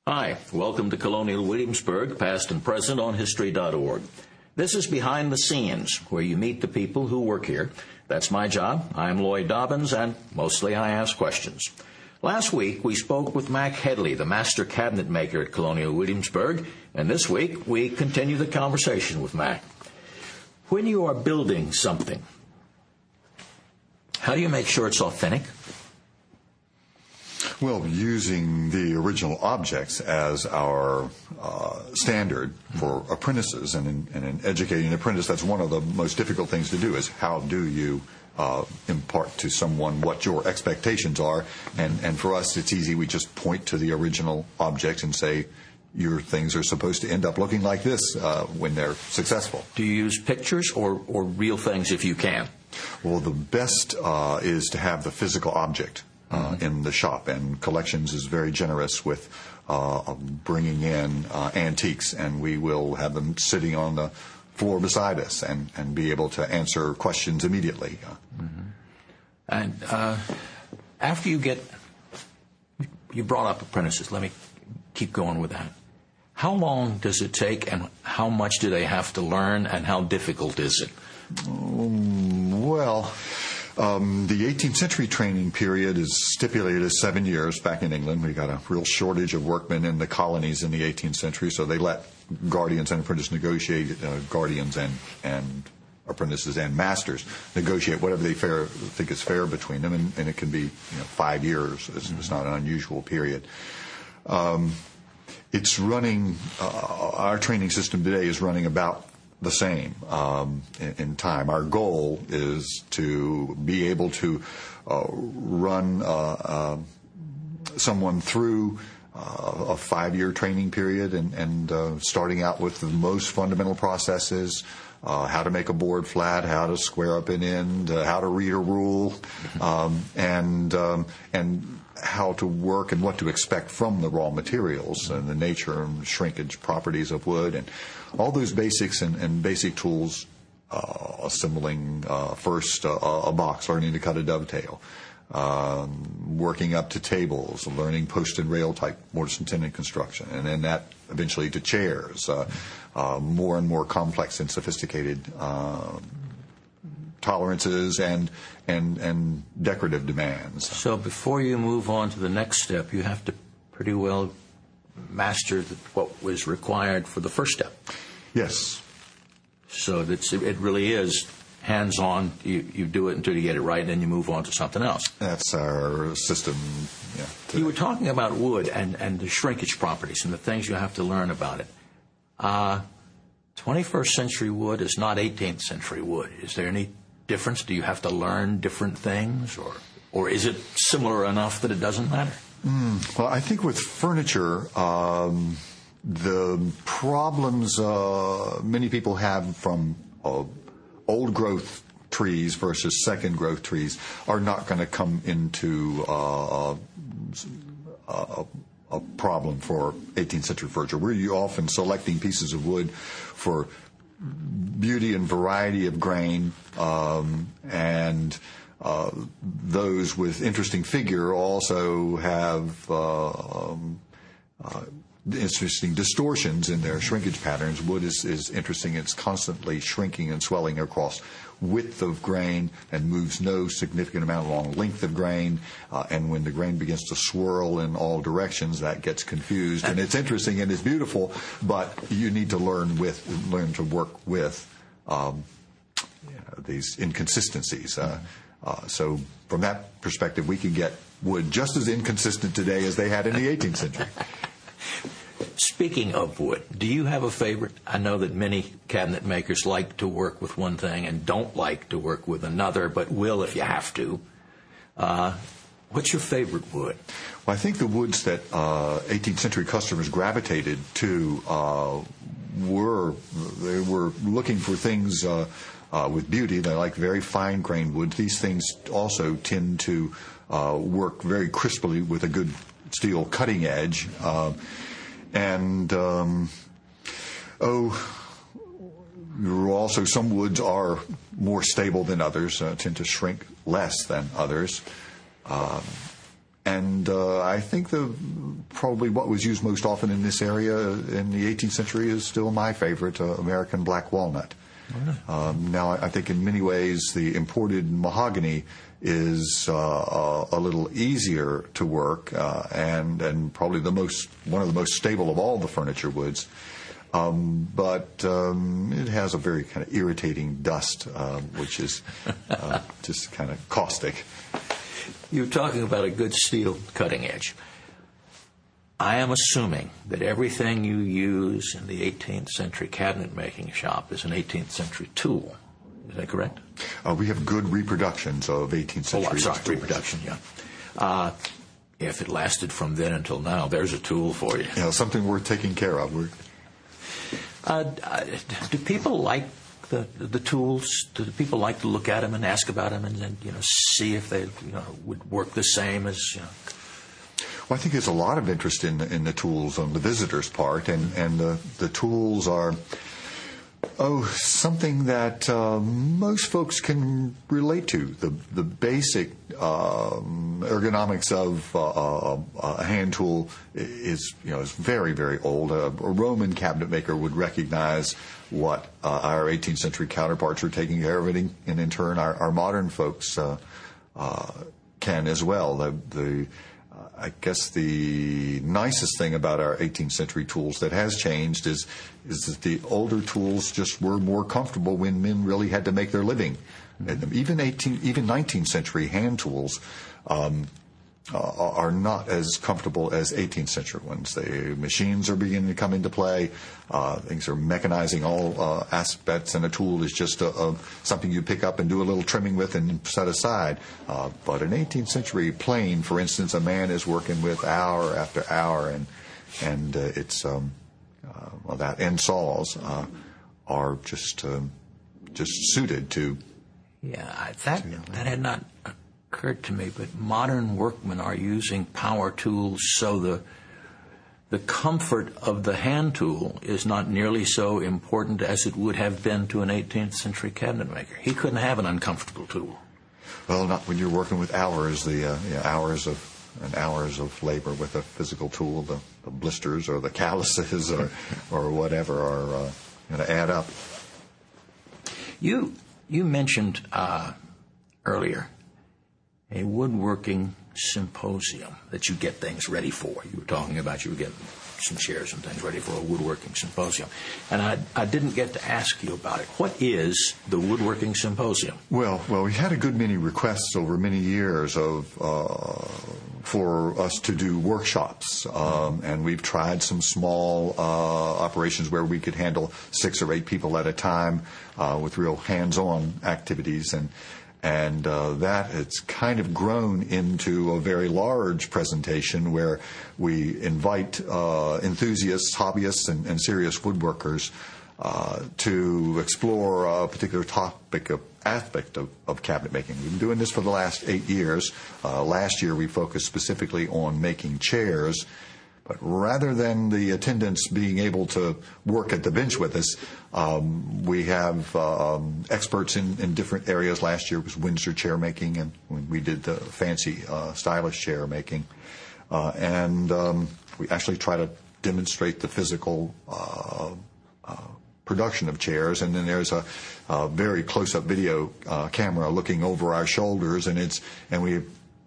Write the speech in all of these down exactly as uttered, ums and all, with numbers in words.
Hi, welcome to Colonial Williamsburg, past and present on history dot org. This is Behind the Scenes, where you meet the people who work here. That's my job. I'm Lloyd Dobbins, and mostly I ask questions. Last week, we spoke with Mac Headley, the master cabinet maker at Colonial Williamsburg, and this week, we continue the conversation with Mac. When you are building something, how do you make sure it's authentic? Well, using the original objects as our uh, standard for apprentices, and in, and in educating an apprentice, that's one of the most difficult things to do, is how do you uh, impart to someone what your expectations are. And, and for us, it's easy. We just point to the original objects and say, your things are supposed to end up looking like this uh, when they're successful. Do you use pictures or, or real things if you can? Well, the best uh, is to have the physical object Uh, in the shop, and Collections is very generous with uh, bringing in uh, antiques, and we will have them sitting on the floor beside us and, and be able to answer questions immediately. Mm-hmm. And uh, after you get, you brought up apprentices, let me keep going with that. How long does it take, and how much do they have to learn, and how difficult is it? Um, well... Um, the eighteenth century training period is stipulated as seven years back in England. We got a real shortage of workmen in the colonies in the eighteenth century, so they let guardians and apprentices negotiate, uh, guardians and, and apprentices and masters negotiate whatever they fair, think is fair between them, and, and it can be you know, five years. It's, it's not an unusual period. Um, it's running, uh, our training system today is running about the same um, in, in time. Our goal is to be able to uh, run uh, uh, someone through uh, a five-year training period, and, and uh, starting out with the most fundamental processes, uh, how to make a board flat, how to square up an end, uh, how to read a rule, um, and um, and how to work and what to expect from the raw materials and the nature and shrinkage properties of wood, and all those basics and, and basic tools, uh, assembling uh, first uh, a box, learning to cut a dovetail, um, working up to tables, learning post and rail type mortise and tenon construction, and then that eventually to chairs, uh, uh, more and more complex and sophisticated uh, tolerances and and and decorative demands. So before you move on to the next step, you have to pretty well master the, what was required for the first step. Yes. So that's, it really is hands-on. You, you do it until you get it right, and then you move on to something else. That's our system. Yeah. Today. You were talking about wood and, and the shrinkage properties and the things you have to learn about it. Uh, twenty-first century wood is not eighteenth century wood. Is there any difference? Do you have to learn different things, or or is it similar enough that it doesn't matter? Mm, well, I think with furniture, um, the problems uh, many people have from uh, old growth trees versus second growth trees are not going to come into uh, a, a problem for eighteenth century furniture. We're often selecting pieces of wood for beauty and variety of grain, um, and uh, those with interesting figure also have uh, um, uh, interesting distortions in their shrinkage patterns. Wood is, is interesting. It's constantly shrinking and swelling across width of grain and moves no significant amount along length of grain. Uh, and when the grain begins to swirl in all directions, that gets confused. And it's interesting and it's beautiful, but you need to learn with learn to work with um, you know, these inconsistencies. Uh, uh, so from that perspective, we can get wood just as inconsistent today as they had in the eighteenth century. Speaking of wood, do you have a favorite? I know that many cabinet makers like to work with one thing and don't like to work with another, but will if you have to. Uh, what's your favorite wood? Well, I think the woods that uh, eighteenth century customers gravitated to uh, were, they were looking for things uh, uh, with beauty. They like very fine-grained woods. These things also tend to uh, work very crisply with a good steel cutting edge. Uh, And, um, oh, also some woods are more stable than others, uh, tend to shrink less than others. Um, and uh, I think the probably what was used most often in this area in the eighteenth century is still my favorite, uh, American black walnut. Oh, um, now, I think in many ways the imported mahogany is uh, a little easier to work uh, and and probably the most one of the most stable of all the furniture woods. Um, but um, it has a very kind of irritating dust, uh, which is uh, just kind of caustic. You're talking about a good steel cutting edge. I am assuming that everything you use in the eighteenth century cabinet making shop is an eighteenth century tool. Is that correct? Uh, we have good reproductions of eighteenth century. Oh, I'm sorry, tools. reproduction, yeah. Uh, if it lasted from then until now, there's a tool for you. You know, something worth taking care of. We're, Uh, do people like the the tools? Do people like to look at them and ask about them and then you know see if they you know would work the same as you know? Well, I think there's a lot of interest in in the tools on the visitors' part, and and the the tools are oh something that uh, most folks can relate to. The the basic um, ergonomics of uh, a hand tool is you know is very very old. A, a Roman cabinet maker would recognize what uh, our eighteenth century counterparts are taking care of, and, and in turn our, our modern folks uh, uh, can as well. The, the I guess the nicest thing about our eighteenth century tools that has changed is is that the older tools just were more comfortable when men really had to make their living. Mm-hmm. Even eighteen, even nineteenth century hand tools um, uh, are not as comfortable as eighteenth century ones. The machines are beginning to come into play. Uh, things are mechanizing all uh, aspects, and a tool is just a, a, something you pick up and do a little trimming with and set aside. Uh, but an eighteenth century plane, for instance, a man is working with hour after hour, and and uh, it's um, uh, well, that and saws uh, are just um, just suited to. Yeah, I, that that had not occurred to me. But modern workmen are using power tools, so the the comfort of the hand tool is not nearly so important as it would have been to an eighteenth century cabinet maker. He couldn't have an uncomfortable tool. Well, not when you're working with hours, the uh, you know, hours of and hours of labor with a physical tool. The, the blisters or the calluses or or whatever are uh, going to add up. You you mentioned uh, earlier a woodworking symposium that you get things ready for. You were talking about you were getting some chairs and things ready for a woodworking symposium. And I, I didn't get to ask you about it. What is the woodworking symposium? Well, well, we had a good many requests over many years of uh, for us to do workshops, um, and we've tried some small uh, operations where we could handle six or eight people at a time uh, with real hands-on activities, and And uh, that it's kind of grown into a very large presentation where we invite uh, enthusiasts, hobbyists, and, and serious woodworkers uh, to explore a particular topic of aspect of, of cabinet making. We've been doing this for the last eight years. Uh, last year we focused specifically on making chairs. But rather than the attendants being able to work at the bench with us, um, we have um, experts in, in different areas. Last year was Windsor chair making, and we did the fancy, uh, stylish chair making. Uh, and um, we actually try to demonstrate the physical uh, uh, production of chairs. And then there's a, a very close-up video uh, camera looking over our shoulders, and it's and we.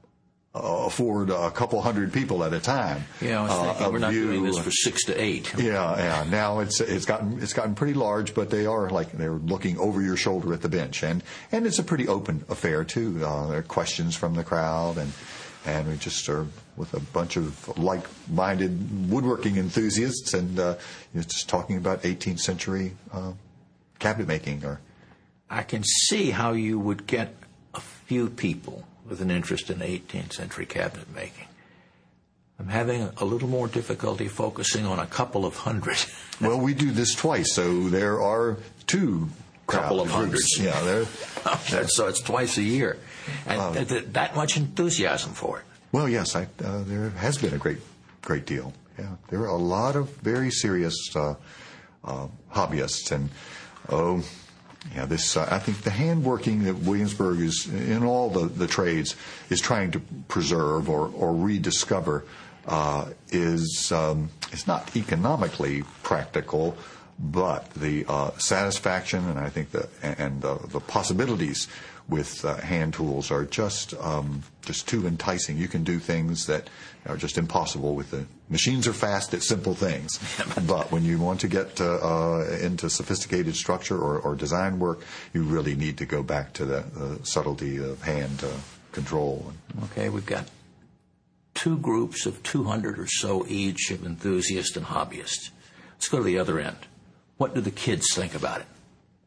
Uh, afford a couple hundred people at a time. Yeah, I was thinking uh, we're not view. doing this for six to eight. Yeah, yeah. Now it's it's gotten it's gotten pretty large, but they are like they're looking over your shoulder at the bench, and and it's a pretty open affair too. Uh, there are questions from the crowd, and and we just are with a bunch of like-minded woodworking enthusiasts, and uh, you know, just talking about eighteenth century uh, cabinet making. Or I can see how you would get a few people with an interest in eighteenth century cabinet making. I'm having a little more difficulty focusing on a couple of hundred. Well, we do this twice, so there are two couple of hundreds. Yeah, there. So it's twice a year, and um, th- th- that much enthusiasm for it. Well, yes, I, uh, there has been a great, great deal. Yeah, there are a lot of very serious uh, uh, hobbyists, and oh. Yeah, this uh, I think the handworking that Williamsburg is in all the, the trades is trying to preserve or, or rediscover uh, is um, it's not economically practical, but the uh, satisfaction and I think the and the, the possibilities with uh, hand tools are just um, just too enticing. You can do things that are just impossible with the machines. Are fast at simple things, but when you want to get uh, uh, into sophisticated structure or, or design work, you really need to go back to the uh, subtlety of hand uh, control. Okay, we've got two groups of two hundred or so each of enthusiasts and hobbyists. Let's go to the other end. What do the kids think about it?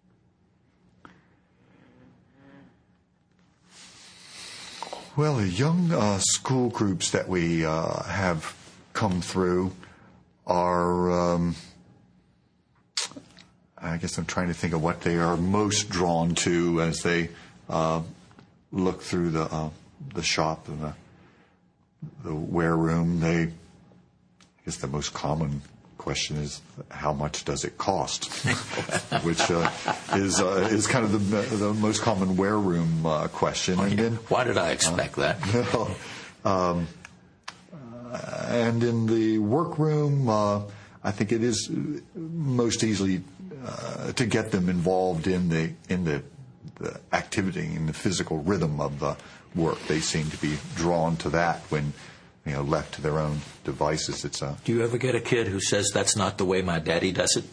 Well, the young uh, school groups that we uh, have come through are, um, I guess I'm trying to think of what they are most drawn to as they uh, look through the uh, the shop and the, the wear room. They, I guess the most common question is, how much does it cost? Which uh, is uh, is kind of the the most common wear room uh, question. Oh, yeah. And then, why did I expect uh, that? Well, um, uh, and in the workroom, uh, I think it is most easily uh, to get them involved in the in the, the activity, in the physical rhythm of the work. They seem to be drawn to that when, you know, left to their own devices. It's a. Do you ever get a kid who says, that's not the way my daddy does it?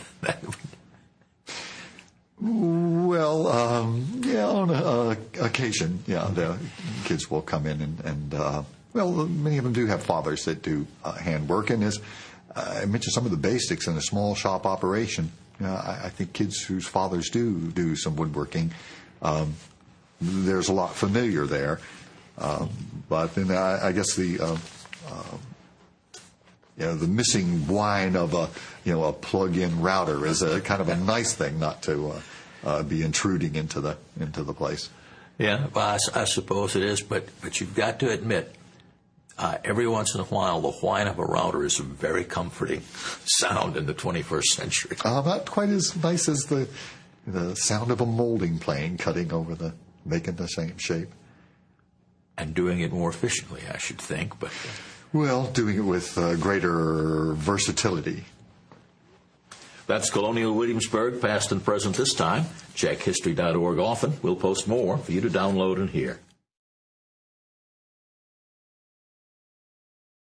Well, um, yeah, on a, uh, occasion, yeah, the kids will come in and, and uh, well, many of them do have fathers that do uh, handwork. And as uh, I mentioned, some of the basics in a small shop operation, you know, I, I think kids whose fathers do do some woodworking, um, there's a lot familiar there. Um, but then I, I guess the uh, uh, you know the missing whine of a you know a plug-in router is a kind of a nice thing not to uh, uh, be intruding into the into the place. Yeah, well, I, I suppose it is, but but you've got to admit, uh, every once in a while, the whine of a router is a very comforting sound in the twenty-first century. Uh, not quite as nice as the the sound of a molding plane cutting over the making the same shape. And doing it more efficiently, I should think. But well, doing it with uh, greater versatility. That's Colonial Williamsburg, past and present this time. Check history dot org often. We'll post more for you to download and hear.